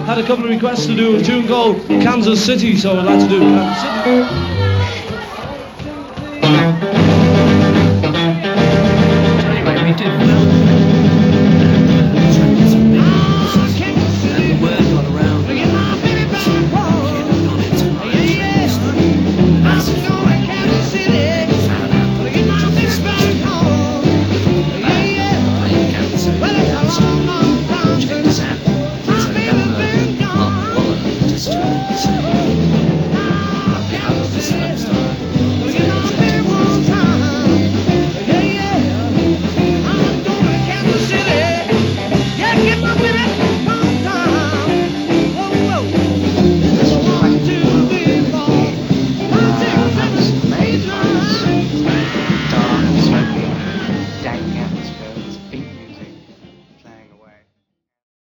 had a couple of requests to do a tune called Kansas City, so I'd like to do Kansas City. Anyway, we did